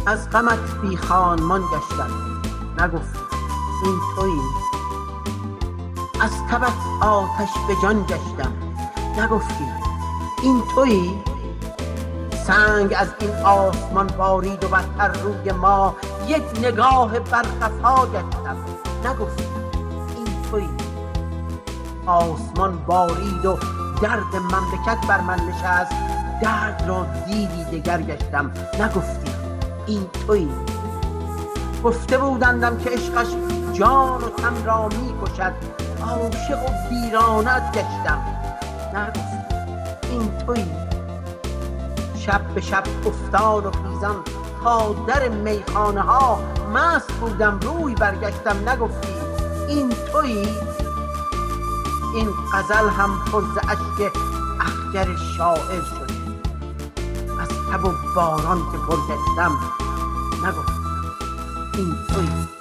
از غمت بی خانمان گشتم نگفتی این تویی. از تبت آتش به جان گشتم نگفتی این تویی. سنگ از این آسمان بارید و بر روی ما یک نگاه برقفا گشتم نگفتی این تویی. آسمان بارید و درد مملکت بر من نشست، درد را دیدی دگر گشتم نگفتی این تویی. گفته بودندم که عشقش جان و تن را می کشد، عاشق و ویرانت گشتم نگفتی این تویی. شب به شب افتاد و خیزان تا در میخانه ها مست بودم روی برگشتم نگفتی این تویی. این غزل هم پر ز اشک اخگر شاعر شد، از تب و باران که پر گشتم نگفتی این تویی.